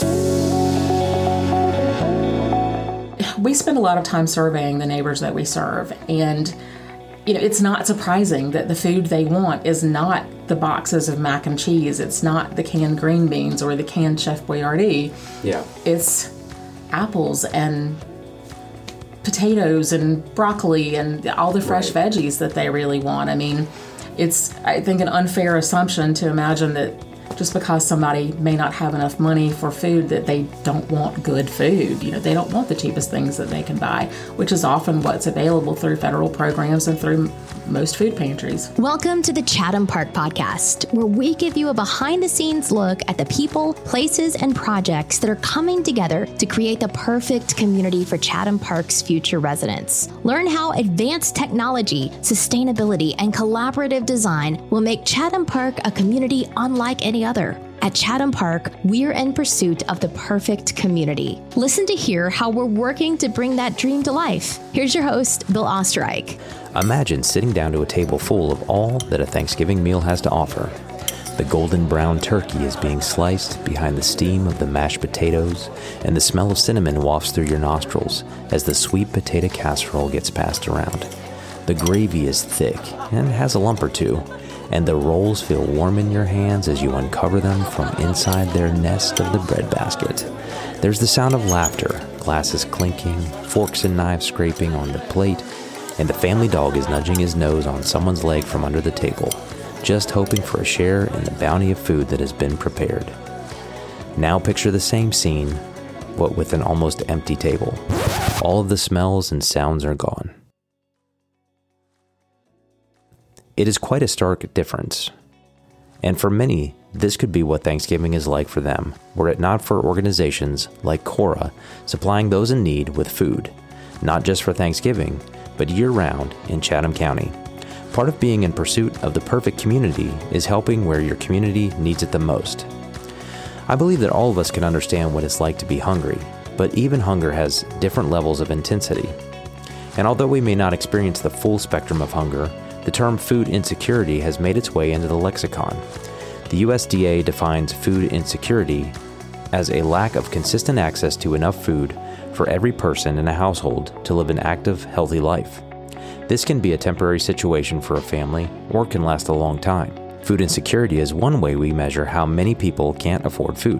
We spend a lot of time surveying the neighbors that we serve, and it's not surprising that the food they want is not the boxes of mac and cheese. It's not the canned green beans or the canned Chef Boyardee. Yeah. It's apples and potatoes and broccoli and all the fresh veggies that they really want. I mean, it's, I think, an unfair assumption to imagine that just because somebody may not have enough money for food that they don't want good food. They don't want the cheapest things that they can buy, which is often what's available through federal programs and through most food pantries. Welcome to the Chatham Park Podcast, where we give you a behind-the-scenes look at the people, places, and projects that are coming together to create the perfect community for Chatham Park's future residents. Learn how advanced technology, sustainability, and collaborative design will make Chatham Park a community unlike any other. At Chatham Park, we're in pursuit of the perfect community. Listen to hear how we're working to bring that dream to life. Here's your host, Bill Osterreich. Imagine sitting down to a table full of all that a Thanksgiving meal has to offer. The golden brown turkey is being sliced behind the steam of the mashed potatoes, and the smell of cinnamon wafts through your nostrils as the sweet potato casserole gets passed around. The gravy is thick and has a lump or two, and the rolls feel warm in your hands as you uncover them from inside their nest of the bread basket. There's the sound of laughter, glasses clinking, forks and knives scraping on the plate, and the family dog is nudging his nose on someone's leg from under the table, just hoping for a share in the bounty of food that has been prepared. Now picture the same scene, but with an almost empty table. All of the smells and sounds are gone. It is quite a stark difference. And for many, this could be what Thanksgiving is like for them, were it not for organizations like Cora supplying those in need with food, not just for Thanksgiving, but year-round in Chatham County. Part of being in pursuit of the perfect community is helping where your community needs it the most. I believe that all of us can understand what it's like to be hungry, but even hunger has different levels of intensity. And although we may not experience the full spectrum of hunger, the term food insecurity has made its way into the lexicon. The USDA defines food insecurity as a lack of consistent access to enough food for every person in a household to live an active, healthy life. This can be a temporary situation for a family or can last a long time. Food insecurity is one way we measure how many people can't afford food.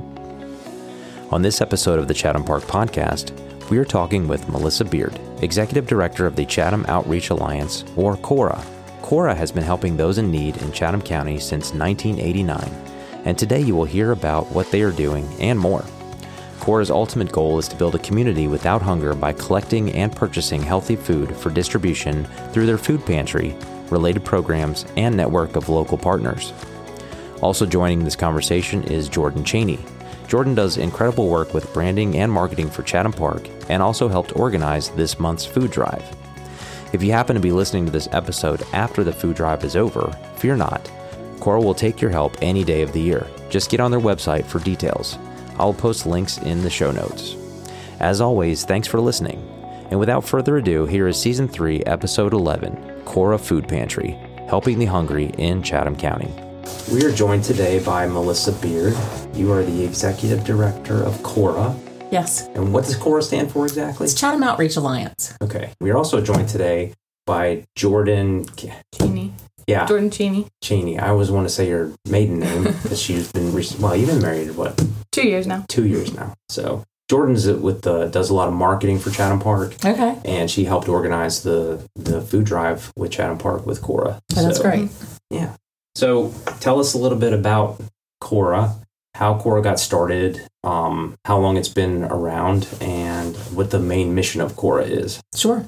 On this episode of the Chatham Park Podcast, we are talking with Melissa Beard, Executive Director of the Chatham Outreach Alliance, or CORA. CORA has been helping those in need in Chatham County since 1989, and today you will hear about what they are doing and more. CORA's ultimate goal is to build a community without hunger by collecting and purchasing healthy food for distribution through their food pantry, related programs, and network of local partners. Also joining this conversation is Jordan Cheney. Jordan does incredible work with branding and marketing for Chatham Park and also helped organize this month's food drive. If you happen to be listening to this episode after the food drive is over, fear not. Cora will take your help any day of the year. Just get on their website for details. I'll post links in the show notes. As always, thanks for listening. And without further ado, here is Season 3, Episode 11, Cora Food Pantry, helping the hungry in Chatham County. We are joined today by Melissa Beard. You are the Executive Director of Cora. Yes. And what does CORA stand for exactly? It's Chatham Outreach Alliance. Okay. We are also joined today by Jordan Cheney. Yeah. Jordan Cheney. Cheney. I always want to say your maiden name because she's been you've been married, 2 years now. 2 years now. So Jordan's does a lot of marketing for Chatham Park. Okay. And she helped organize the food drive with Chatham Park with Cora. Oh, that's great. Yeah. So tell us a little bit about Cora, how Cora got started, how long it's been around, and what the main mission of Cora is. Sure.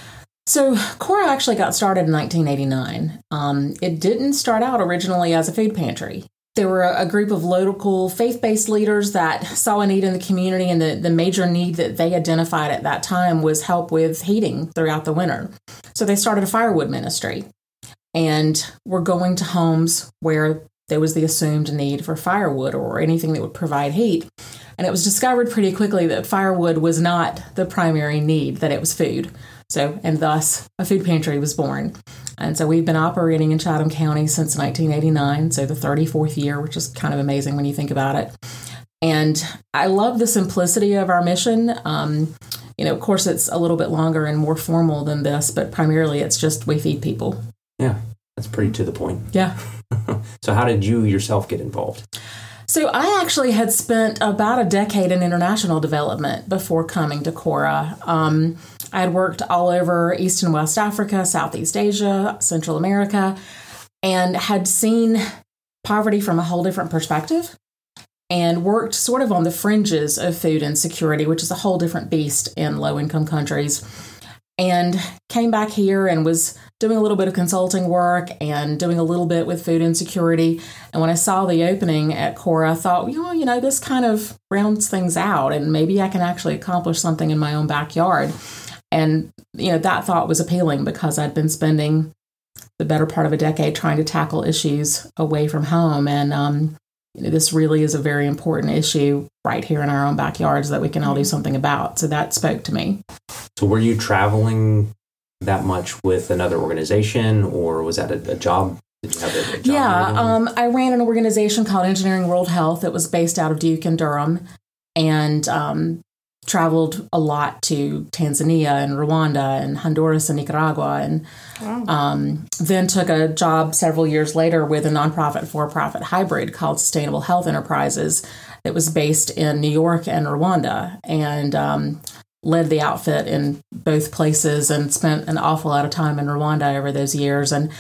So Cora actually got started in 1989. It didn't start out originally as a food pantry. There were a group of local faith-based leaders that saw a need in the community, and the major need that they identified at that time was help with heating throughout the winter. So they started a firewood ministry, and were going to homes where there was the assumed need for firewood or anything that would provide heat. And it was discovered pretty quickly that firewood was not the primary need, that it was food. So, and thus, a food pantry was born. And so we've been operating in Chatham County since 1989, so the 34th year, which is kind of amazing when you think about it. And I love the simplicity of our mission. Of course, it's a little bit longer and more formal than this, but primarily it's just we feed people. Yeah, that's pretty to the point. Yeah. So how did you yourself get involved? So I actually had spent about a decade in international development before coming to Cora. I had worked all over East and West Africa, Southeast Asia, Central America, and had seen poverty from a whole different perspective and worked sort of on the fringes of food insecurity, which is a whole different beast in low-income countries. And came back here and was doing a little bit of consulting work and doing a little bit with food insecurity. And when I saw the opening at Cora, I thought, this kind of rounds things out and maybe I can actually accomplish something in my own backyard. And, that thought was appealing because I'd been spending the better part of a decade trying to tackle issues away from home. And, this really is a very important issue right here in our own backyards that we can all do something about. So that spoke to me. So were you traveling that much with another organization, or was that a job? Did you have a job? Yeah, I ran an organization called Engineering World Health. It was based out of Duke and Durham, and traveled a lot to Tanzania and Rwanda and Honduras and Nicaragua, and then took a job several years later with a nonprofit for-profit hybrid called Sustainable Health Enterprises. It was based in New York and Rwanda, and led the outfit in both places and spent an awful lot of time in Rwanda over those years. And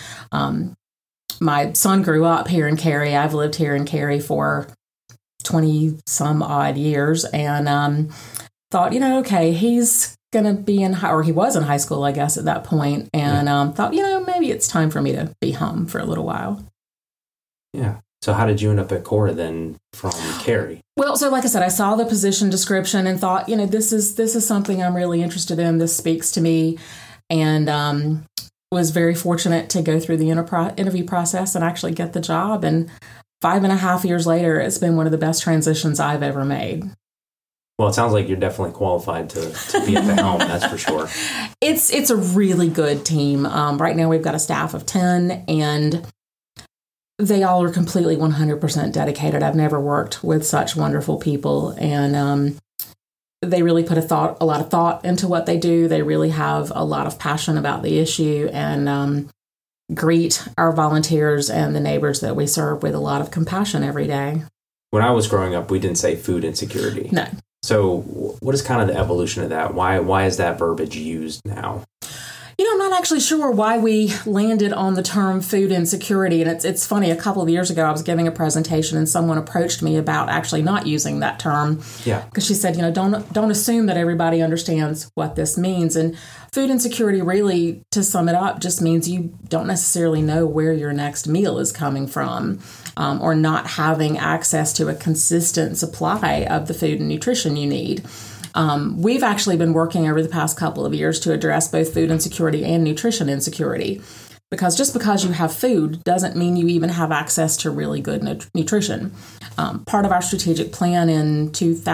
my son grew up here in Cary. I've lived here in Cary for 20 some odd years, and thought, okay, he's going to be he was in high school, I guess, at that point, and thought, maybe it's time for me to be home for a little while. Yeah. So how did you end up at Cora then from Cary? Well, so like I said, I saw the position description and thought, this is something I'm really interested in. This speaks to me, and was very fortunate to go through the interview process and actually get the job. And 5.5 years later, it's been one of the best transitions I've ever made. Well, it sounds like you're definitely qualified to be at the helm, that's for sure. It's a really good team. Right now we've got a staff of 10, and they all are completely 100% dedicated. I've never worked with such wonderful people, and they really put a lot of thought into what they do. They really have a lot of passion about the issue, and greet our volunteers and the neighbors that we serve with a lot of compassion every day. When I was growing up, we didn't say food insecurity. No. So what is kind of the evolution of that? Why is that verbiage used now? I'm not actually sure why we landed on the term food insecurity. And it's funny, a couple of years ago, I was giving a presentation and someone approached me about actually not using that term. Yeah. Because she said, don't assume that everybody understands what this means. And food insecurity really, to sum it up, just means you don't necessarily know where your next meal is coming from, or not having access to a consistent supply of the food and nutrition you need. We've actually been working over the past couple of years to address both food insecurity and nutrition insecurity, because just because you have food doesn't mean you even have access to really good nutrition. Part of our strategic plan in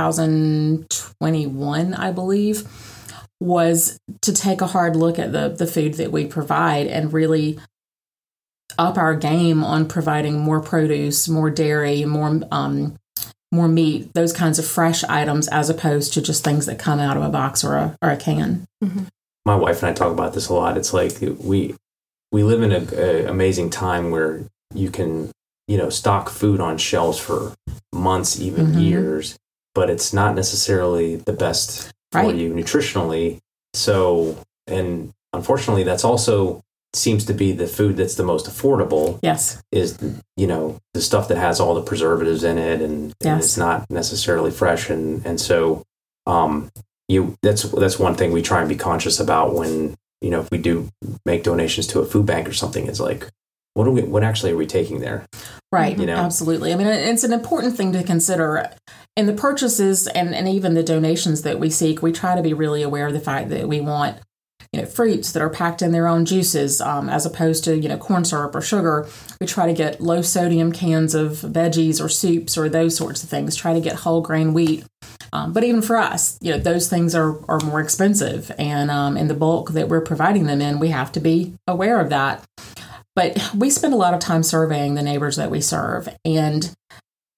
2021, I believe, was to take a hard look at the food that we provide and really up our game on providing more produce, more dairy, more meat, those kinds of fresh items, as opposed to just things that come out of a box or a can. Mm-hmm. My wife and I talk about this a lot. It's like we live in an amazing time where you can, stock food on shelves for months, even years, but it's not necessarily the best for you nutritionally. So, and unfortunately, that's also seems to be the food that's the most affordable. Yes. Is, the stuff that has all the preservatives in it, and it's not necessarily fresh. And so, that's one thing we try and be conscious about when, if we do make donations to a food bank or something, it's like, what actually are we taking there? Right. Absolutely. I mean, it's an important thing to consider in the purchases and even the donations that we seek. We try to be really aware of the fact that we want fruits that are packed in their own juices, as opposed to, corn syrup or sugar. We try to get low sodium cans of veggies or soups or those sorts of things. Try to get whole grain wheat. But even for us, those things are more expensive. And in the bulk that we're providing them in, we have to be aware of that. But we spend a lot of time surveying the neighbors that we serve. And,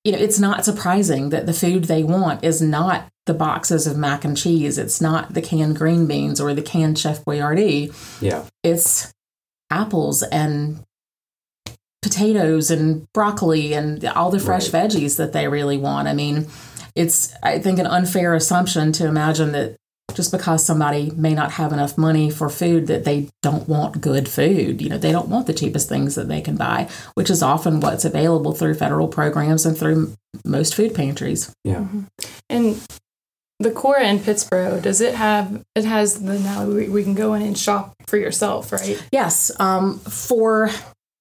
it's not surprising that the food they want is not the boxes of mac and cheese. It's not the canned green beans or the canned Chef Boyardee. Yeah. It's apples and potatoes and broccoli and all the fresh veggies that they really want. I mean, it's, I think, an unfair assumption to imagine that just because somebody may not have enough money for food that they don't want good food. They don't want the cheapest things that they can buy, which is often what's available through federal programs and through most food pantries. Yeah. Mm-hmm. And the Cora in Pittsboro, it has the, now we can go in and shop for yourself, right? Yes. For,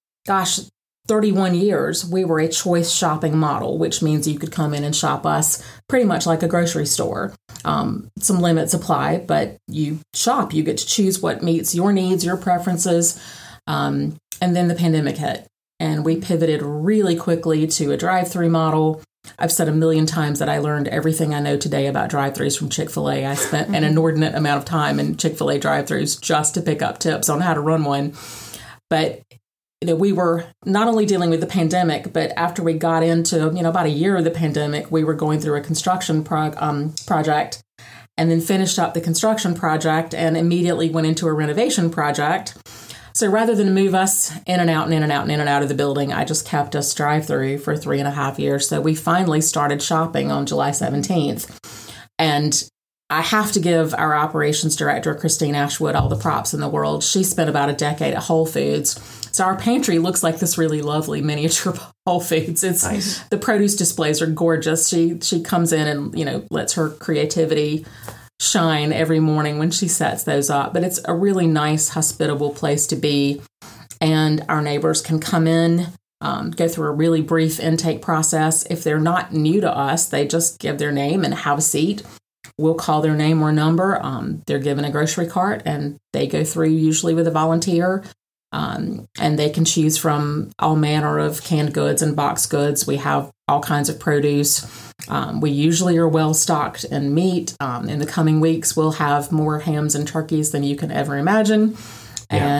31 years, we were a choice shopping model, which means you could come in and shop us pretty much like a grocery store. Some limits apply, but you shop. You get to choose what meets your needs, your preferences. And then the pandemic hit, and we pivoted really quickly to a drive-through model. I've said a million times that I learned everything I know today about drive-thrus from Chick-fil-A. I spent an inordinate amount of time in Chick-fil-A drive-thrus just to pick up tips on how to run one. But we were not only dealing with the pandemic, but after we got into, about a year of the pandemic, we were going through a construction project, and then finished up the construction project and immediately went into a renovation project. So rather than move us in and out and in and out and in and out of the building, I just kept us drive-through for 3.5 years. So we finally started shopping on July 17th. And I have to give our operations director, Christine Ashwood, all the props in the world. She spent about a decade at Whole Foods. So our pantry looks like this really lovely miniature Whole Foods. It's nice. The produce displays are gorgeous. She comes in and, lets her creativity shine every morning when she sets those up. But it's a really nice, hospitable place to be. And our neighbors can come in, go through a really brief intake process. If they're not new to us, they just give their name and have a seat. We'll call their name or number. They're given a grocery cart, and they go through usually with a volunteer. And they can choose from all manner of canned goods and boxed goods. We have all kinds of produce. We usually are well stocked in meat. In the coming weeks, we'll have more hams and turkeys than you can ever imagine. Yeah.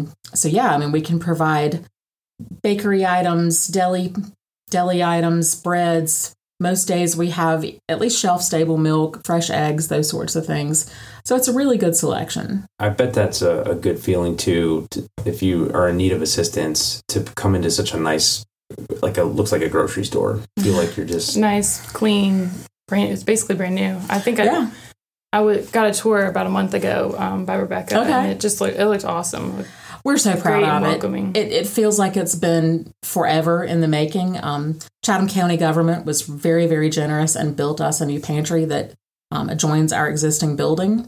And we can provide bakery items, deli items, breads. Most days we have at least shelf-stable milk, fresh eggs, those sorts of things. So it's a really good selection. I bet that's a good feeling, too, if you are in need of assistance, to come into such a nice, looks like a grocery store. Feel like you're just... Nice, clean, it's basically brand new. I think I got a tour about a month ago by Rebecca, and it looked awesome. We're so proud of welcoming. It feels like it's been forever in the making. Chatham County government was very, very generous and built us a new pantry that adjoins our existing building.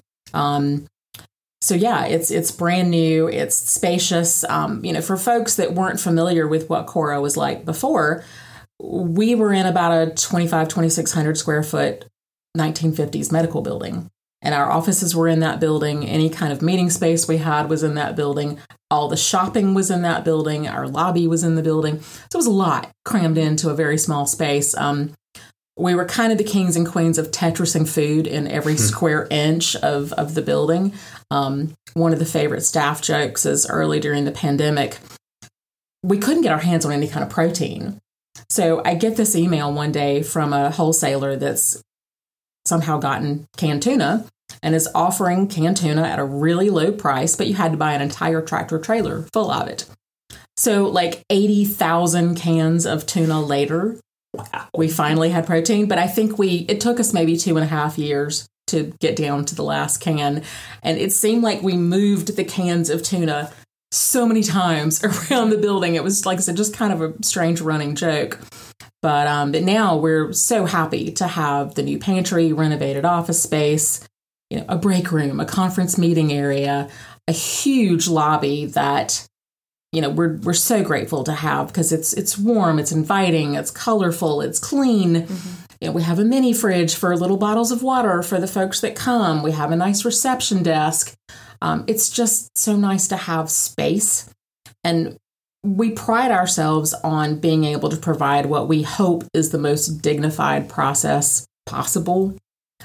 It's brand new. It's spacious. For folks that weren't familiar with what Cora was like before, we were in about a 2,600 square foot 1950s medical building. And our offices were in that building. Any kind of meeting space we had was in that building. All the shopping was in that building. Our lobby was in the building. So it was a lot crammed into a very small space. We were kind of the kings and queens of Tetrising food in every square inch of the building. One of the favorite staff jokes is early during the pandemic, we couldn't get our hands on any kind of protein. So I get this email one day from a wholesaler that's somehow gotten canned tuna and is offering canned tuna at a really low price, but you had to buy an entire tractor trailer full of it. So 80,000 cans of tuna later, we finally had protein, but I think it took us maybe 2.5 years to get down to the last can. And it seemed like we moved the cans of tuna so many times around the building. It was, like I said, just kind of a strange running joke. But now we're so happy to have the new pantry, renovated office space, a break room, a conference meeting area, a huge lobby that, we're so grateful to have because it's warm, it's inviting, it's colorful, it's clean. Mm-hmm. We have a mini fridge for little bottles of water for the folks that come. We have a nice reception desk. It's just so nice to have space. And we pride ourselves on being able to provide what we hope is the most dignified process possible.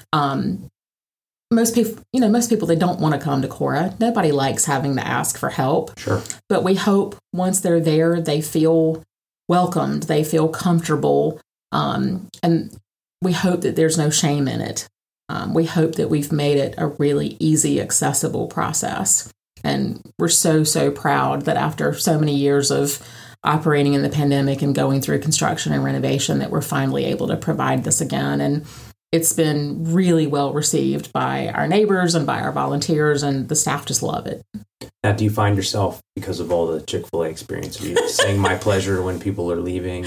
Most people, they don't want to come to Cora. Nobody likes having to ask for help. Sure. But we hope once they're there, they feel welcomed, they feel comfortable, And we hope that there's no shame in it. We hope that we've made it a really easy, accessible process. And we're so, so proud that after so many years of operating in the pandemic and going through construction and renovation, that we're finally able to provide this again. And it's been really well received by our neighbors and by our volunteers, and the staff just love it. Now, do you find yourself, because of all the Chick-fil-A experience, are you saying my pleasure when people are leaving?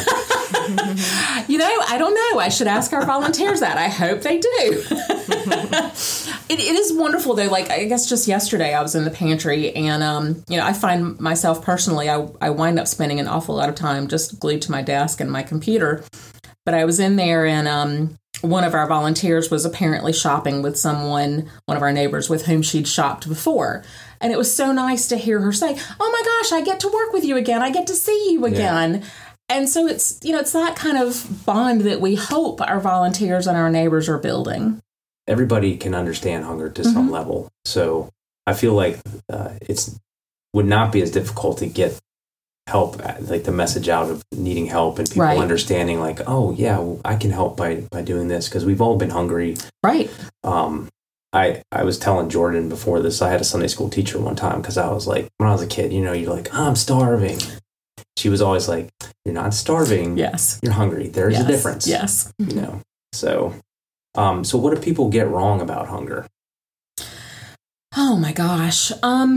I don't know. I should ask our volunteers that. I hope they do. It is wonderful, though. Like, I guess just yesterday I was in the pantry, and, I find myself personally, I wind up spending an awful lot of time just glued to my desk and my computer. But I was in there, and one of our volunteers was apparently shopping with one of our neighbors with whom she'd shopped before. And it was so nice to hear her say, "Oh my gosh, I get to work with you again. I get to see you again." Yeah. And so it's that kind of bond that we hope our volunteers and our neighbors are building. Everybody can understand hunger to some level. So I feel like would not be as difficult to get help, like the message out of needing help and people understanding like, oh yeah, I can help by doing this, because we've all been hungry. Right. I was telling Jordan before this, I had a Sunday school teacher one time, because I was like, when I was a kid, you're like, I'm starving. She was always like, you're not starving. Yes. You're hungry. There's a difference. Yes. So what do people get wrong about hunger? Oh my gosh.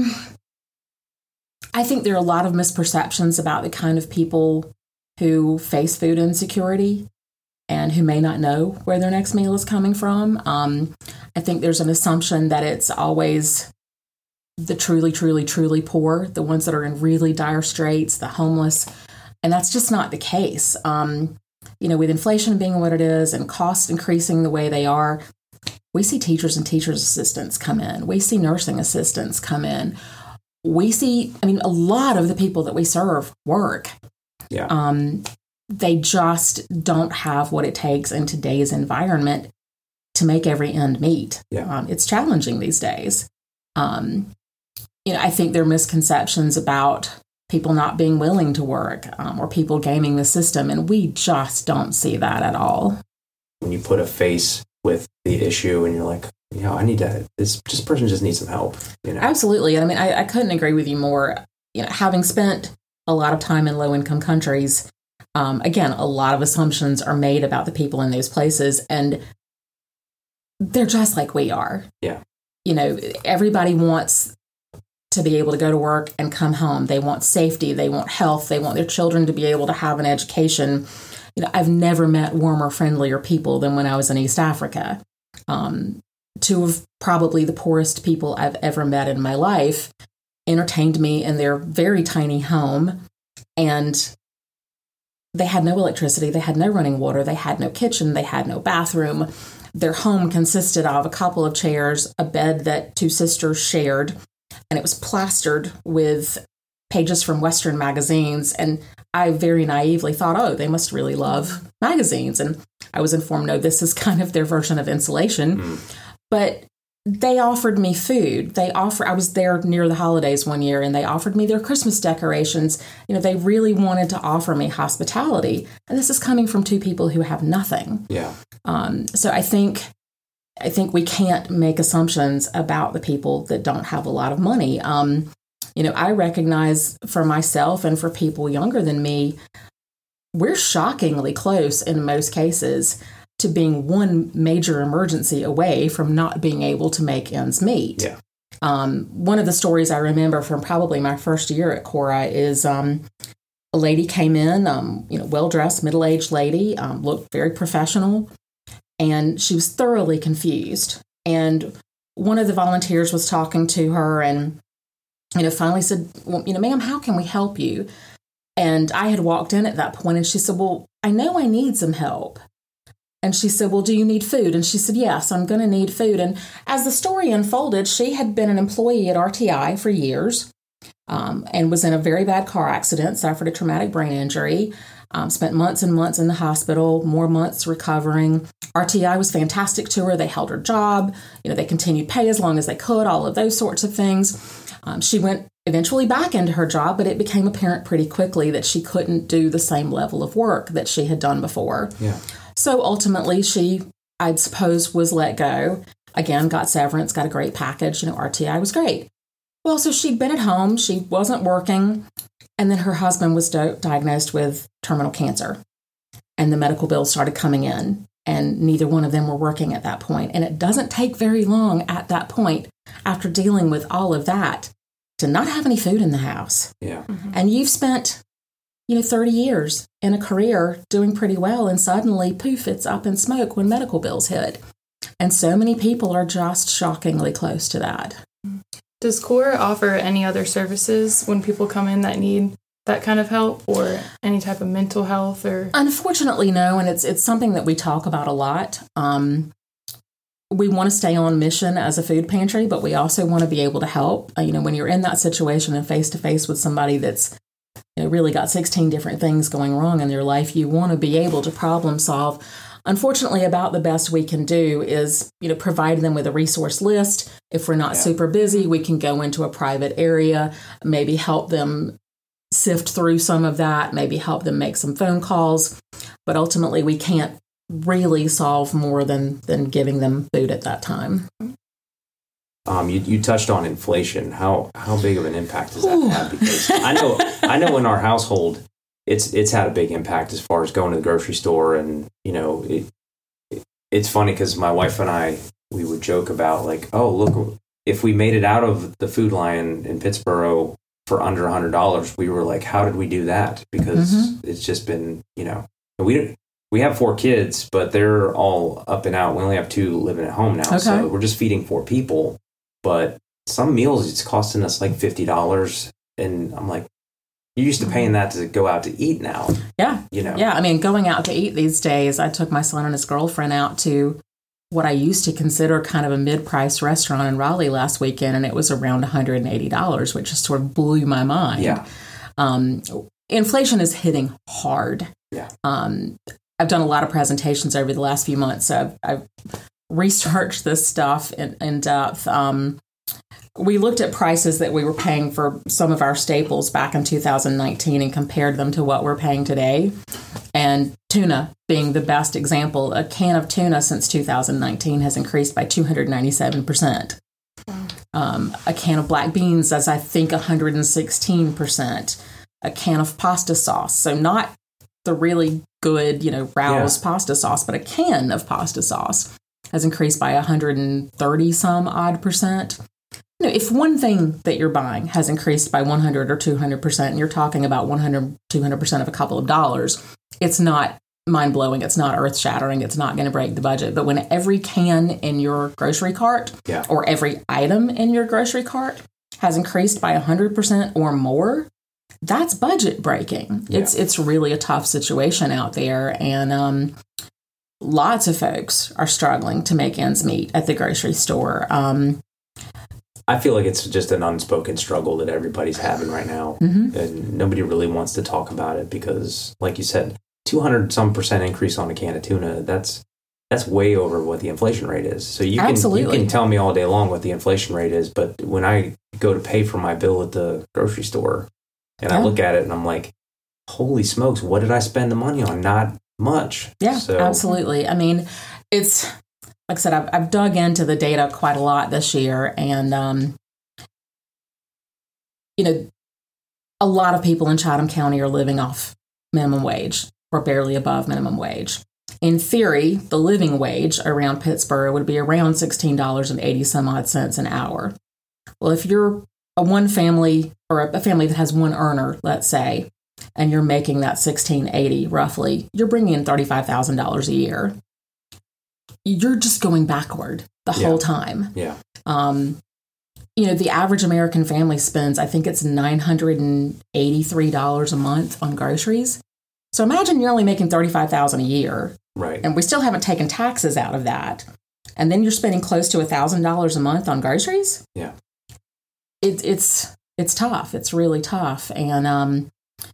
I think there are a lot of misperceptions about the kind of people who face food insecurity and who may not know where their next meal is coming from. I think there's an assumption that it's always the truly, truly, truly poor, the ones that are in really dire straits, the homeless. And that's just not the case. With inflation being what it is and costs increasing the way they are, we see teachers and teachers' assistants come in. We see nursing assistants come in. We see, a lot of the people that we serve work. Yeah. They just don't have what it takes in today's environment to make every end meet. Yeah. It's challenging these days. I think there are misconceptions about people not being willing to work or people gaming the system, and we just don't see that at all. When you put a face with the issue and you're like, I need to, this person just needs some help. Absolutely. And I couldn't agree with you more. Having spent a lot of time in low-income countries, again, a lot of assumptions are made about the people in those places, and they're just like we are. Yeah. Everybody wants to be able to go to work and come home. They want safety. They want health. They want their children to be able to have an education. I've never met warmer, friendlier people than when I was in East Africa. Two of probably the poorest people I've ever met in my life entertained me in their very tiny home, and they had no electricity. They had no running water. They had no kitchen. They had no bathroom. Their home consisted of a couple of chairs, a bed that two sisters shared, and it was plastered with pages from Western magazines. And I very naively thought, they must really love magazines. And I was informed, no, this is kind of their version of insulation. But they offered me food. I was there near the holidays one year, and they offered me their Christmas decorations. They really wanted to offer me hospitality. And this is coming from two people who have nothing. Yeah. So I think we can't make assumptions about the people that don't have a lot of money. I recognize for myself and for people younger than me, we're shockingly close in most cases to being one major emergency away from not being able to make ends meet. Yeah. One of the stories I remember from probably my first year at Cora is a lady came in, well-dressed, middle-aged lady, looked very professional, and she was thoroughly confused. And one of the volunteers was talking to her and, finally said, well, ma'am, how can we help you? And I had walked in at that point, and she said, well, I know I need some help. And she said, well, do you need food? And she said, yes, I'm going to need food. And as the story unfolded, she had been an employee at RTI for years and was in a very bad car accident, suffered a traumatic brain injury, spent months and months in the hospital, more months recovering. RTI was fantastic to her. They held her job. They continued pay as long as they could, all of those sorts of things. She went eventually back into her job, but it became apparent pretty quickly that she couldn't do the same level of work that she had done before. Yeah. So ultimately she, I'd suppose, was let go. Again, got severance, got a great package. RTI was great. Well, so she'd been at home. She wasn't working. And then her husband was diagnosed with terminal cancer. And the medical bills started coming in. And neither one of them were working at that point. And it doesn't take very long at that point, after dealing with all of that, to not have any food in the house. Yeah. Mm-hmm. And you've spent 30 years in a career doing pretty well, and suddenly, poof, it's up in smoke when medical bills hit. And so many people are just shockingly close to that. Does CORE offer any other services when people come in that need that kind of help, or any type of mental health? Or Unfortunately, no, and it's something that we talk about a lot. We want to stay on mission as a food pantry, but we also want to be able to help. When you're in that situation and face-to-face with somebody that's really got 16 different things going wrong in their life, you want to be able to problem solve. Unfortunately, about the best we can do is, provide them with a resource list. If we're not super busy, we can go into a private area, maybe help them sift through some of that, maybe help them make some phone calls. But ultimately, we can't really solve more than giving them food at that time. You touched on inflation. How big of an impact does that have? Because I know in our household, it's had a big impact as far as going to the grocery store, and it's funny because my wife and I, we would joke about like, oh look, if we made it out of the Food Lion in Pittsburgh for under $100, we were like, how did we do that? Because it's just been we have 4 kids, but they're all up and out. We only have 2 living at home now, so we're just feeding 4 people. But some meals, it's costing us like $50, and I'm like, you're used to paying that to go out to eat now. Yeah. Yeah, I mean, going out to eat these days, I took my son and his girlfriend out to what I used to consider kind of a mid-price restaurant in Raleigh last weekend, and it was around $180, which just sort of blew my mind. Yeah. Inflation is hitting hard. Yeah. I've done a lot of presentations over the last few months, so I've researched this stuff in depth. We looked at prices that we were paying for some of our staples back in 2019 and compared them to what we're paying today. And tuna being the best example, a can of tuna since 2019 has increased by 297%. A can of black beans is, I think, 116%. A can of pasta sauce, so not the really good, Rouse pasta sauce, but a can of pasta sauce has increased by 130 some odd percent. If one thing that you're buying has increased by 100 or 200%, and you're talking about 100, 200% of a couple of dollars, it's not mind-blowing. It's not earth-shattering. It's not going to break the budget. But when every can in your grocery cart or every item in your grocery cart has increased by 100% or more, that's budget breaking. Yeah. It's really a tough situation out there. And lots of folks are struggling to make ends meet at the grocery store. I feel like it's just an unspoken struggle that everybody's having right now. And nobody really wants to talk about it because, like you said, 200% increase on a can of tuna, that's way over what the inflation rate is. So you can tell me all day long what the inflation rate is, but when I go to pay for my bill at the grocery store and I look at it and I'm like, holy smokes, what did I spend the money on? Not much. Yeah, absolutely. I mean, it's like I said, I've dug into the data quite a lot this year, and a lot of people in Chatham County are living off minimum wage or barely above minimum wage. In theory, the living wage around Pittsburgh would be around $16.80 some odd cents an hour. Well, if you're a one family or a family that has one earner, let's say, and you're making that $16.80 roughly, you're bringing in $35,000 a year. You're just going backward the whole time. Yeah. The average American family spends, I think it's $983 a month on groceries. So imagine you're only making $35,000 a year. Right. And we still haven't taken taxes out of that. And then you're spending close to $1,000 a month on groceries. Yeah. It's tough. It's really tough. And,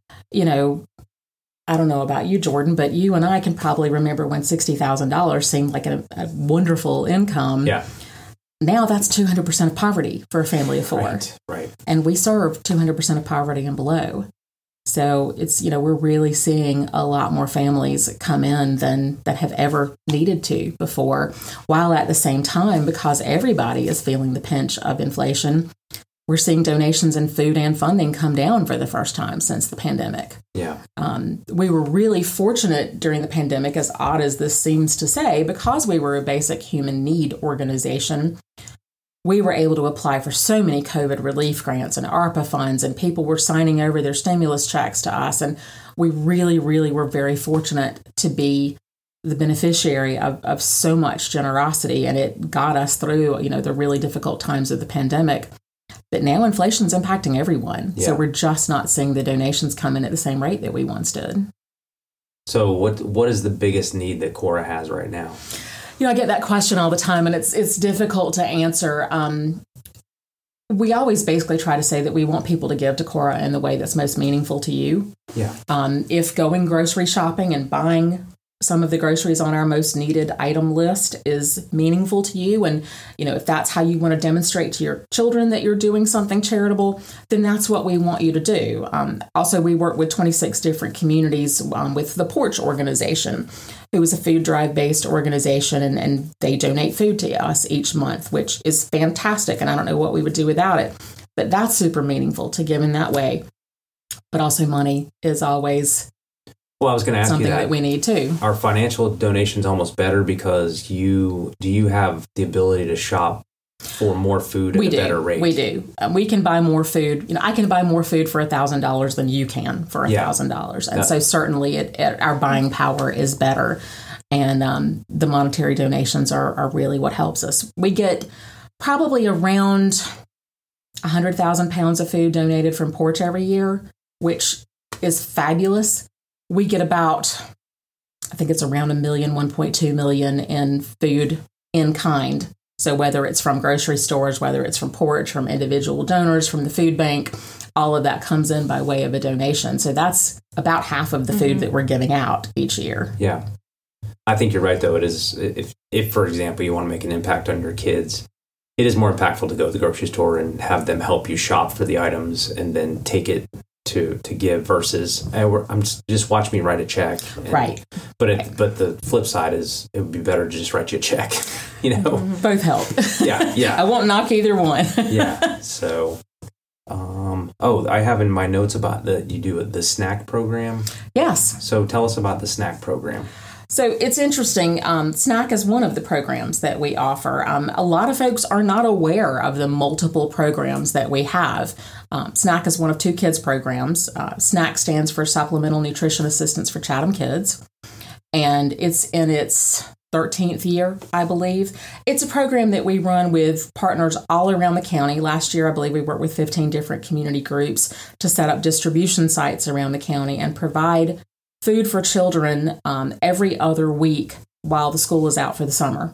I don't know about you, Jordan, but you and I can probably remember when $60,000 seemed like a wonderful income. Yeah. now that's 200% of poverty for a family of 4. Right. And we serve 200% of poverty and below. So it's, we're really seeing a lot more families come in than that have ever needed to before, while at the same time, because everybody is feeling the pinch of inflation, we're seeing donations in food and funding come down for the first time since the pandemic. Yeah. We were really fortunate during the pandemic, as odd as this seems to say, because we were a basic human need organization. We were able to apply for so many COVID relief grants and ARPA funds, and people were signing over their stimulus checks to us. And we really, really were very fortunate to be the beneficiary of so much generosity, and it got us through, the really difficult times of the pandemic. But now inflation's impacting everyone. Yeah. So we're just not seeing the donations come in at the same rate that we once did. So what is the biggest need that Cora has right now? I get that question all the time, and it's difficult to answer. We always basically try to say that we want people to give to Cora in the way that's most meaningful to you. Yeah. If going grocery shopping and buying some of the groceries on our most needed item list is meaningful to you, and if that's how you want to demonstrate to your children that you're doing something charitable, then that's what we want you to do. Also, we work with 26 different communities with the Porch organization, who is a food drive based organization, and they donate food to us each month, which is fantastic, and I don't know what we would do without it, but that's super meaningful to give in that way. But also, money is always I was going to ask something you that we need too. Are financial donations almost better because do you have the ability to shop for more food at a better rate? We do. We can buy more food. I can buy more food for $1,000 than you can for $1,000, and so certainly our buying power is better, and the monetary donations are really what helps us. We get probably around 100,000 pounds of food donated from Porch every year, which is fabulous. We get about, I think it's around 1.2 million in food in kind. So whether it's from grocery stores, whether it's from Porch, from individual donors, from the food bank, all of that comes in by way of a donation. So that's about half of the food that we're giving out each year. Yeah. I think you're right, though. It is, if, for example, you want to make an impact on your kids, it is more impactful to go to the grocery store and have them help you shop for the items and then take it to give versus just watch me write a check. Right. But the flip side is it would be better to just write you a check, Both help. Yeah. I won't knock either one. Yeah. So, I have in my notes about you do the snack program. Yes. So tell us about the snack program. So it's interesting. SNAC is one of the programs that we offer. A lot of folks are not aware of the multiple programs that we have. SNAC is one of 2 kids programs. SNAC stands for Supplemental Nutrition Assistance for Chatham Kids, and it's in its 13th year, I believe. It's a program that we run with partners all around the county. Last year, I believe we worked with 15 different community groups to set up distribution sites around the county and provide food for children every other week while the school is out for the summer.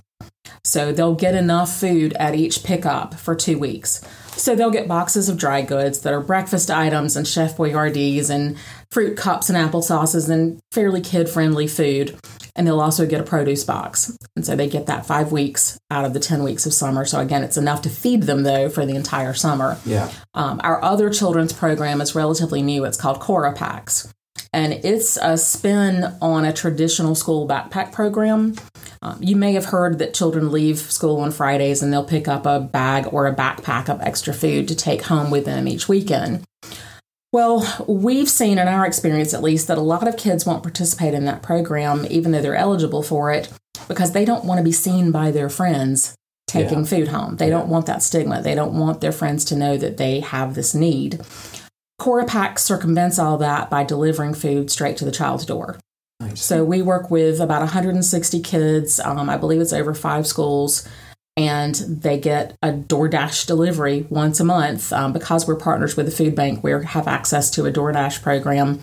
So they'll get enough food at each pickup for 2 weeks. So they'll get boxes of dry goods that are breakfast items and Chef Boyardee's and fruit cups and applesauces and fairly kid-friendly food. And they'll also get a produce box. And so they get that 5 weeks out of the 10 weeks of summer. So again, it's enough to feed them, though, for the entire summer. Yeah. Our other children's program is relatively new. It's called Cora Packs. And it's a spin on a traditional school backpack program. You may have heard that children leave school on Fridays and they'll pick up a bag or a backpack of extra food to take home with them each weekend. Well, we've seen in our experience, at least, that a lot of kids won't participate in that program, even though they're eligible for it, because they don't want to be seen by their friends taking food home. They don't want that stigma. They don't want their friends to know that they have this need. Cora Pack circumvents all that by delivering food straight to the child's door. Nice. So we work with about 160 kids. I believe it's over 5 schools, and they get a DoorDash delivery once a month. Because we're partners with the food bank, we have access to a DoorDash program.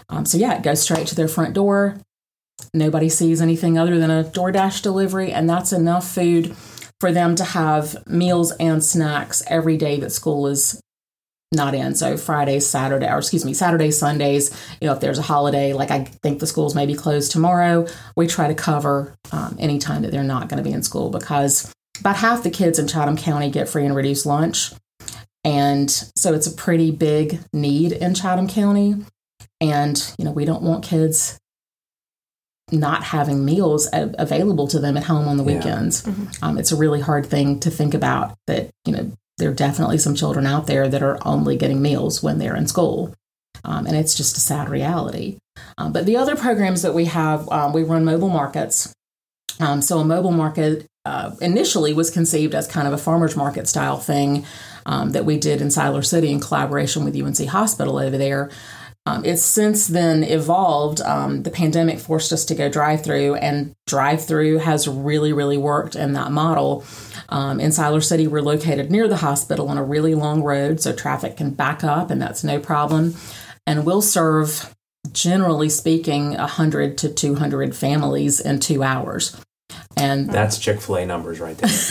It goes straight to their front door. Nobody sees anything other than a DoorDash delivery, and that's enough food for them to have meals and snacks every day that school is not in. So Saturdays, Sundays, if there's a holiday, like I think the schools may be closed tomorrow, we try to cover any time that they're not going to be in school, because about half the kids in Chatham County get free and reduced lunch. And so it's a pretty big need in Chatham County. And, we don't want kids not having meals available to them at home on the weekends. Mm-hmm. It's a really hard thing to think about that, there are definitely some children out there that are only getting meals when they're in school. And it's just a sad reality. But the other programs that we have, we run mobile markets. So a mobile market initially was conceived as kind of a farmer's market style thing that we did in Siler City in collaboration with UNC Hospital over there. It's since then evolved. The pandemic forced us to go drive-through, and drive-through has really, really worked in that model. In Siler City, we're located near the hospital on a really long road, so traffic can back up, and that's no problem. And we'll serve, generally speaking, 100 to 200 families in 2 hours. And that's Chick-fil-A numbers right there.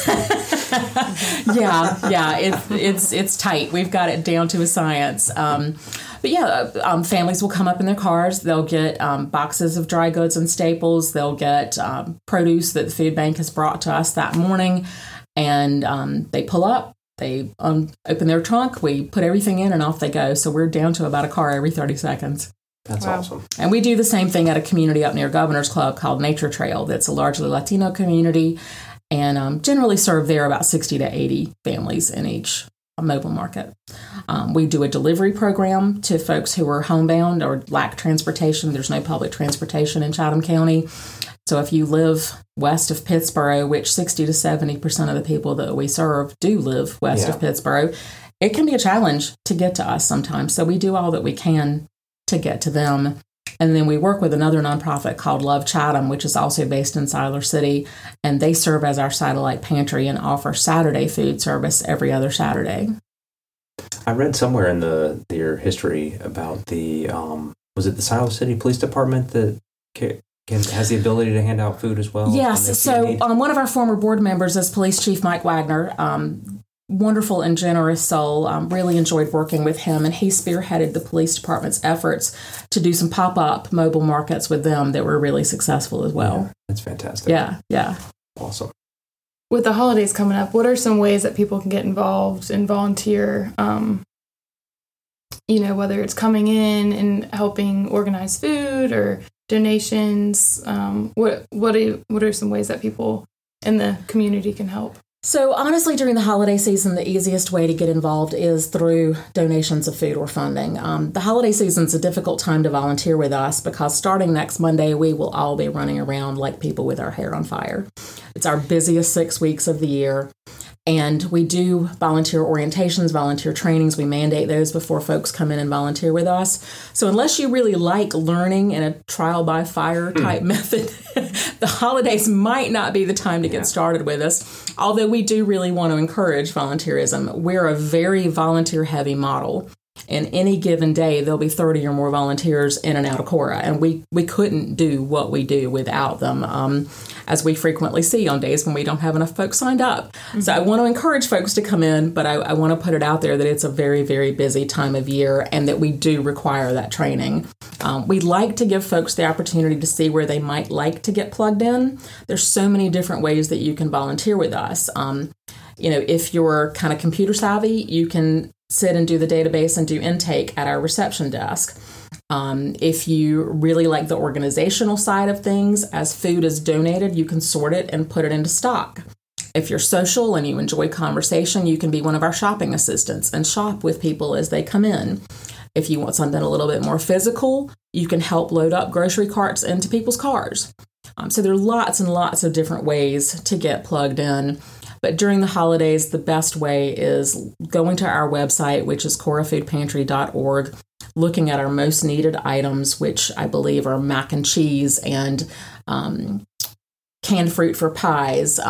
yeah, it's tight. We've got it down to a science. But families will come up in their cars. They'll get boxes of dry goods and staples. They'll get produce that the food bank has brought to us that morning. And they pull up, they open their trunk, we put everything in, and off they go. So we're down to about a car every 30 seconds. That's awesome. And we do the same thing at a community up near Governor's Club called Nature Trail. That's a largely Latino community, and generally serve there about 60 to 80 families in each mobile market. We do a delivery program to folks who are homebound or lack transportation. There's no public transportation in Chatham County. So if you live west of Pittsboro, which 60 to 70% of the people that we serve do live west of Pittsboro, it can be a challenge to get to us sometimes. So we do all that we can to get to them. And then we work with another nonprofit called Love Chatham, which is also based in Siler City, and they serve as our satellite pantry and offer Saturday food service every other Saturday. I read somewhere in your history about the was it the Siler City Police Department that has the ability to hand out food as well? Yes. So one of our former board members is Police Chief Mike Wagner. Wonderful and generous soul. Really enjoyed working with him, and he spearheaded the police department's efforts to do some pop-up mobile markets with them that were really successful as well. Yeah, that's fantastic. Yeah. Awesome. With the holidays coming up, what are some ways that people can get involved and volunteer? Whether it's coming in and helping organize food or donations. What are some ways that people in the community can help? So honestly, during the holiday season, the easiest way to get involved is through donations of food or funding. The holiday season is a difficult time to volunteer with us because starting next Monday, we will all be running around like people with our hair on fire. It's our busiest 6 weeks of the year. And we do volunteer orientations, volunteer trainings. We mandate those before folks come in and volunteer with us. So unless you really like learning in a trial by fire type method, the holidays might not be the time to get started with us. Although we do really want to encourage volunteerism. We're a very volunteer heavy model. In any given day, there'll be 30 or more volunteers in and out of Cora, and we couldn't do what we do without them, as we frequently see on days when we don't have enough folks signed up. Mm-hmm. So I want to encourage folks to come in, but I want to put it out there that it's a very, very busy time of year and that we do require that training. We like to give folks the opportunity to see where they might like to get plugged in. There's so many different ways that you can volunteer with us. If you're kind of computer savvy, you can sit and do the database and do intake at our reception desk. If you really like the organizational side of things, as food is donated, you can sort it and put it into stock. If you're social and you enjoy conversation, you can be one of our shopping assistants and shop with people as they come in. If you want something a little bit more physical, you can help load up grocery carts into people's cars. So there are lots and lots of different ways to get plugged in. But during the holidays, the best way is going to our website, which is corafoodpantry.org, looking at our most needed items, which I believe are mac and cheese and canned fruit for pies,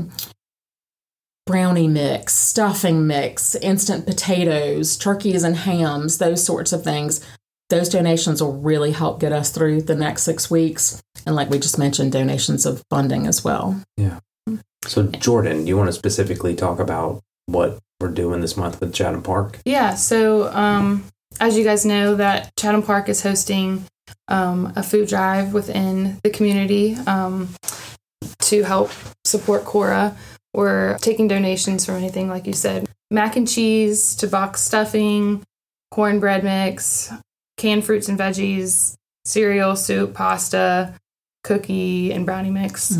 brownie mix, stuffing mix, instant potatoes, turkeys and hams, those sorts of things. Those donations will really help get us through the next 6 weeks. And like we just mentioned, donations of funding as well. Yeah. So, Jordan, do you want to specifically talk about what we're doing this month with Chatham Park? Yeah. So, as you guys know, that Chatham Park is hosting a food drive within the community to help support Cora. We're taking donations from anything, like you said, mac and cheese to box stuffing, cornbread mix, canned fruits and veggies, cereal, soup, pasta, cookie, and brownie mix.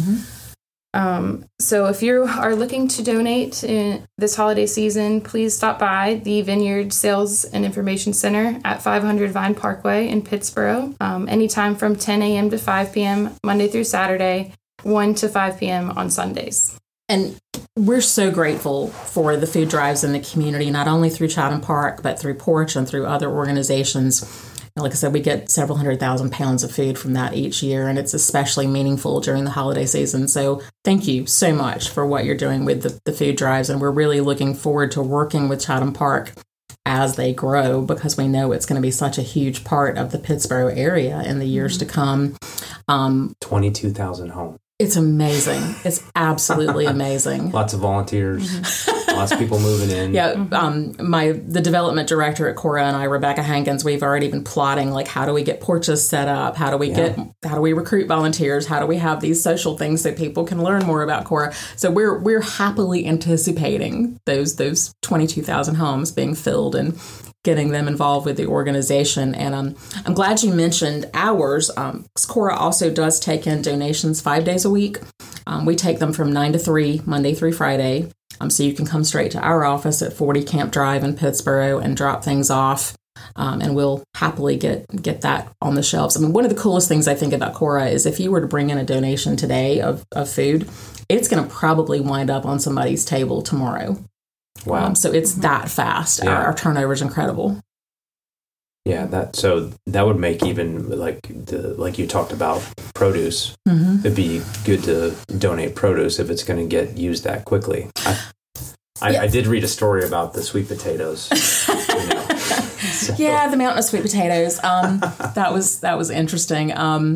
So if you are looking to donate in this holiday season, please stop by the Vineyard Sales and Information Center at 500 Vine Parkway in Pittsboro, anytime from 10 a.m. to 5 p.m. Monday through Saturday, 1 to 5 p.m. on Sundays. And we're so grateful for the food drives in the community, not only through Chatham Park, but through Porch and through other organizations. Like I said, we get several 100,000 pounds of food from that each year, and it's especially meaningful during the holiday season. So thank you so much for what you're doing with the food drives, and we're really looking forward to working with Chatham Park as they grow, because we know it's going to be such a huge part of the Pittsboro area in the years to come. 22,000 homes. It's amazing. It's absolutely amazing. Lots of volunteers, lots of people moving in. Yeah, the development director at Cora and I, Rebecca Hankins, we've already been plotting, like, how do we get porches set up? How do we recruit volunteers? How do we have these social things so people can learn more about Cora? So we're happily anticipating those 22,000 homes being filled and getting them involved with the organization. And I'm glad you mentioned hours. Cora also does take in donations 5 days a week. We take them from 9 to 3, Monday through Friday. So you can come straight to our office at 40 Camp Drive in Pittsboro and drop things off. And we'll happily get that on the shelves. I mean, one of the coolest things I think about Cora is if you were to bring in a donation today of food, it's going to probably wind up on somebody's table tomorrow. Wow. So it's that fast. Yeah. Our turnover is incredible. Yeah, that would make even like you talked about produce. It'd be good to donate produce if it's going to get used that quickly. I did read a story about the sweet potatoes. Yeah, the mountain of sweet potatoes. That was interesting.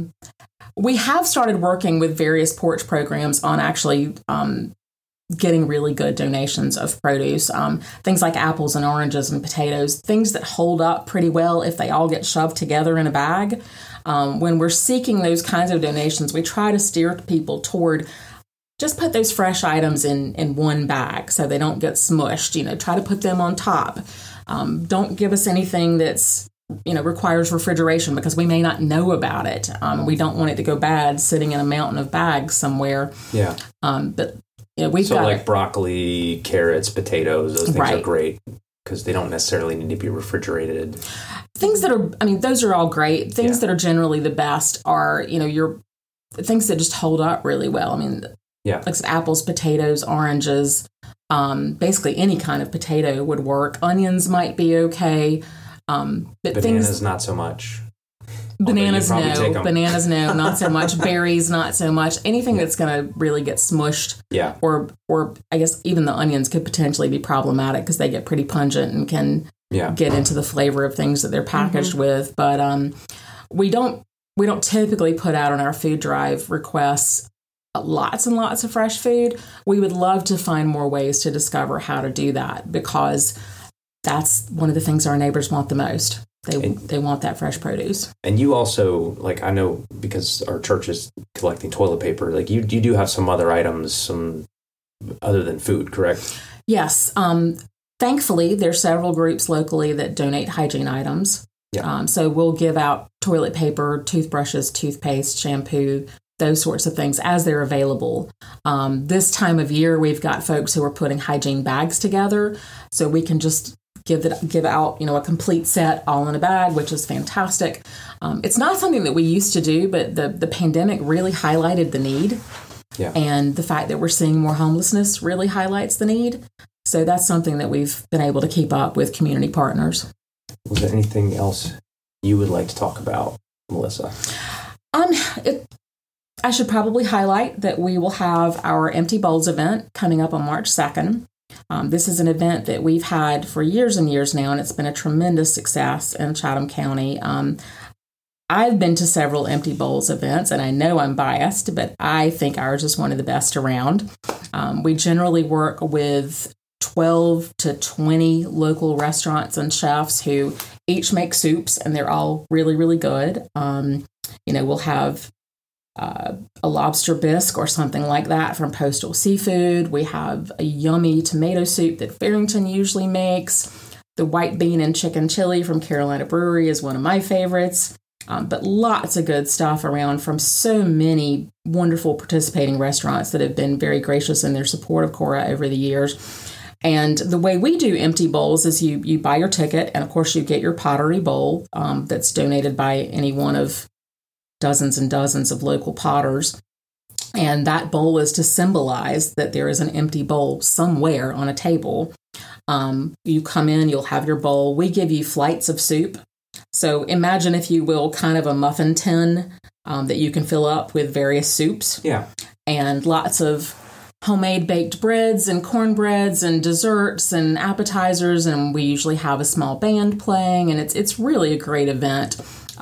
We have started working with various Porch programs on actually getting really good donations of produce. Things like apples and oranges and potatoes, things that hold up pretty well if they all get shoved together in a bag. When we're seeking those kinds of donations, we try to steer people toward just put those fresh items in one bag so they don't get smushed. Try to put them on top. Don't give us anything that's requires refrigeration because we may not know about it. We don't want it to go bad sitting in a mountain of bags somewhere. Yeah. But we've got like broccoli, carrots, potatoes, those things are great because they don't necessarily need to be refrigerated. Things that are, those are all great. Things that are generally the best are, your things that just hold up really well. Like apples, potatoes, oranges, basically any kind of potato would work. Onions might be okay. But bananas, not so much. Bananas, no, not so much. Berries, not so much. Anything that's going to really get smushed. Yeah. Or I guess even the onions could potentially be problematic because they get pretty pungent and can get into the flavor of things that they're packaged with. But we don't typically put out on our food drive requests lots and lots of fresh food. We would love to find more ways to discover how to do that because that's one of the things our neighbors want the most. They want that fresh produce. And you also, I know because our church is collecting toilet paper, you do have some other items, some other than food, correct? Yes. Thankfully, there's several groups locally that donate hygiene items. Yeah. So we'll give out toilet paper, toothbrushes, toothpaste, shampoo, those sorts of things as they're available. This time of year, we've got folks who are putting hygiene bags together, so we can just give out, a complete set all in a bag, which is fantastic. It's not something that we used to do, but the pandemic really highlighted the need. Yeah. And the fact that we're seeing more homelessness really highlights the need. So that's something that we've been able to keep up with community partners. Was there anything else you would like to talk about, Melissa? I should probably highlight that we will have our Empty Bowls event coming up on March 2nd. This is an event that we've had for years and years now, and it's been a tremendous success in Chatham County. I've been to several Empty Bowls events, and I know I'm biased, but I think ours is one of the best around. We generally work with 12 to 20 local restaurants and chefs who each make soups, and they're all really, really good. We'll have a lobster bisque or something like that from Postal Seafood. We have a yummy tomato soup that Farrington usually makes. The white bean and chicken chili from Carolina Brewery is one of my favorites. But lots of good stuff around from so many wonderful participating restaurants that have been very gracious in their support of Cora over the years. And the way we do empty bowls is you buy your ticket, and of course you get your pottery bowl that's donated by any one of dozens and dozens of local potters. And that bowl is to symbolize that there is an empty bowl somewhere on a table. You come in, you'll have your bowl. We give you flights of soup. So imagine, if you will, kind of a muffin tin that you can fill up with various soups. Yeah. And lots of homemade baked breads and cornbreads and desserts and appetizers. And we usually have a small band playing. And it's really a great event.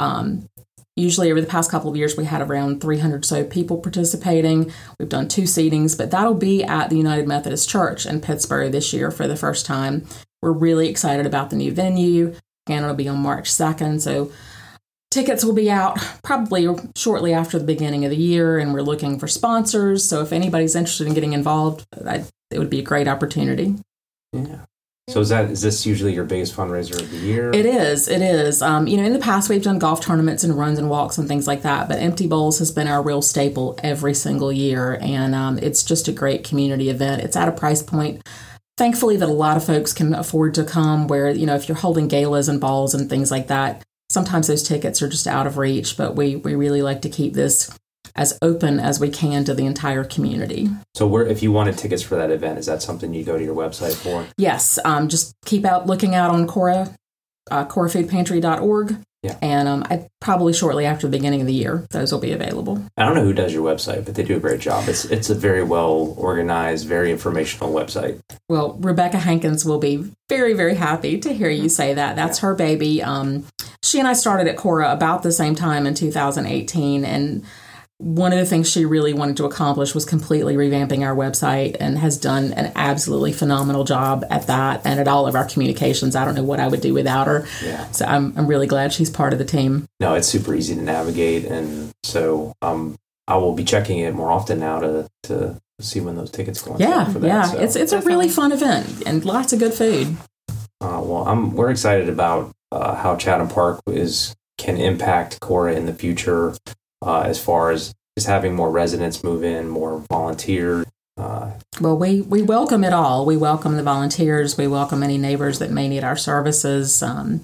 Usually over the past couple of years, we had around 300 or so people participating. We've done 2 seatings, but that'll be at the United Methodist Church in Pittsburgh this year for the first time. We're really excited about the new venue. Again, it'll be on March 2nd, so tickets will be out probably shortly after the beginning of the year, and we're looking for sponsors. So if anybody's interested in getting involved, it would be a great opportunity. Yeah. So is this usually your biggest fundraiser of the year? It is. In the past, we've done golf tournaments and runs and walks and things like that, but Empty Bowls has been our real staple every single year, and it's just a great community event. It's at a price point, thankfully, that a lot of folks can afford to come, where, if you're holding galas and balls and things like that, sometimes those tickets are just out of reach, but we really like to keep this as open as we can to the entire community. So if you wanted tickets for that event, is that something you go to your website for? Yes. Just keep looking out on Cora, corafoodpantry.org. Yeah. And I probably shortly after the beginning of the year, those will be available. I don't know who does your website, but they do a great job. It's a very well organized, very informational website. Well, Rebecca Hankins will be very, very happy to hear you say that. That's her baby. She and I started at Cora about the same time in 2018, and one of the things she really wanted to accomplish was completely revamping our website, and has done an absolutely phenomenal job at that and at all of our communications. I don't know what I would do without her. Yeah. So I'm really glad she's part of the team. No, it's super easy to navigate, and so I will be checking it more often now to see when those tickets go on sale for that. Yeah, so. It's a really fun event and lots of good food. We're excited about how Chatham Park can impact Cora in the future. As far as just having more residents move in, more volunteers. Well, we welcome it all. We welcome the volunteers. We welcome any neighbors that may need our services.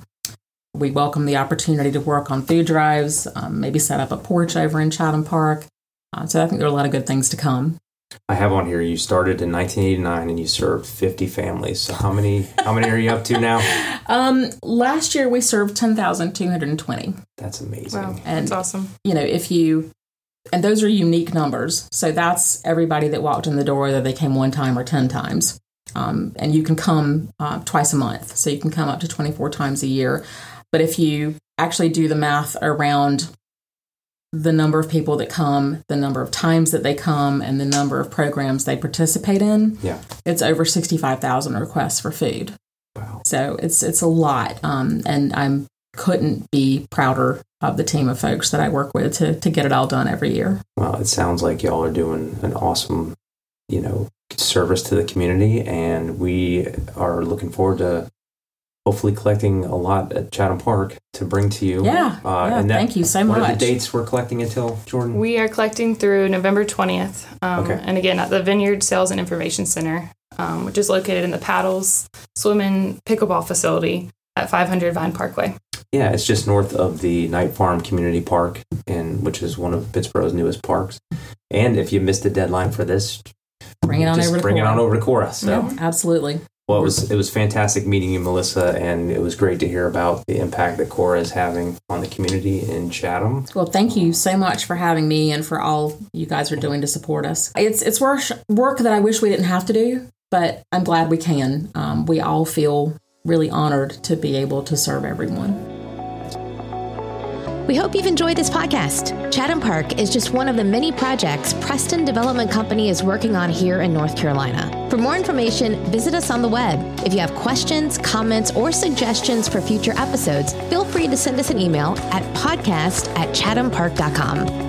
We welcome the opportunity to work on food drives, maybe set up a porch over in Chatham Park. So I think there are a lot of good things to come. I have on here, you started in 1989 and you served 50 families. So how many are you up to now? Last year we served 10,220. That's amazing. Wow, and, that's awesome. And those are unique numbers. So that's everybody that walked in the door, whether they came one time or 10 times. And you can come twice a month. So you can come up to 24 times a year. But if you actually do the math around the number of people that come, the number of times that they come, and the number of programs they participate in, it's over 65,000 requests for food. Wow. So it's a lot. And I couldn't be prouder of the team of folks that I work with to get it all done every year. Well, it sounds like y'all are doing an awesome, service to the community, and we are looking forward to hopefully collecting a lot at Chatham Park to bring to you. And thank you so much. What are the dates we're collecting until, Jordan? We are collecting through November 20th. Okay. And again, at the Vineyard Sales and Information Center, which is located in the Paddles Swim Pickleball Facility at 500 Vine Parkway. Yeah, it's just north of the Night Farm Community Park, which is one of Pittsburgh's newest parks. And if you missed the deadline for this, bring it on over to Cora. So. Yeah, absolutely. Well, it was fantastic meeting you, Melissa, and it was great to hear about the impact that Cora is having on the community in Chatham. Well, thank you so much for having me and for all you guys are doing to support us. It's work that I wish we didn't have to do, but I'm glad we can. We all feel really honored to be able to serve everyone. We hope you've enjoyed this podcast. Chatham Park is just one of the many projects Preston Development Company is working on here in North Carolina. For more information, visit us on the web. If you have questions, comments, or suggestions for future episodes, feel free to send us an email at podcast@chathampark.com.